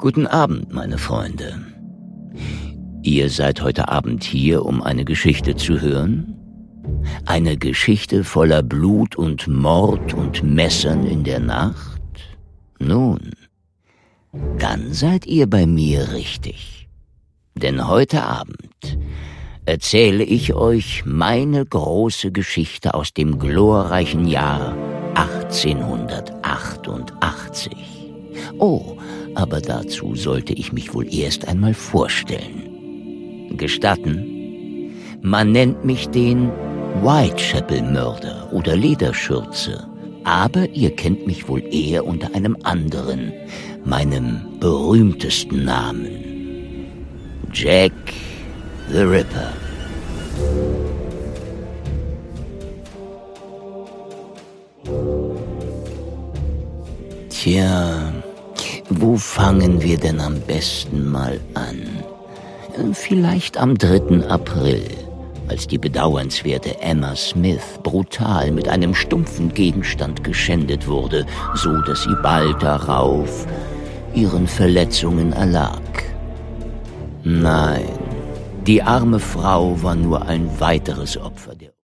Guten Abend, meine Freunde. Ihr seid heute Abend hier, um eine Geschichte zu hören? Eine Geschichte voller Blut und Mord und Messern in der Nacht? Nun, dann seid ihr bei mir richtig. Denn heute Abend erzähle ich euch meine große Geschichte aus dem glorreichen Jahr 1888. Oh, aber dazu sollte ich mich wohl erst einmal vorstellen. Gestatten? Man nennt mich den Whitechapel-Mörder oder Lederschürze, aber ihr kennt mich wohl eher unter einem anderen, meinem berühmtesten Namen: Jack the Ripper. Tja, wo fangen wir denn am besten mal an? Vielleicht am 3. April, als die bedauernswerte Emma Smith brutal mit einem stumpfen Gegenstand geschändet wurde, so dass sie bald darauf ihren Verletzungen erlag. Nein, die arme Frau war nur ein weiteres Opfer der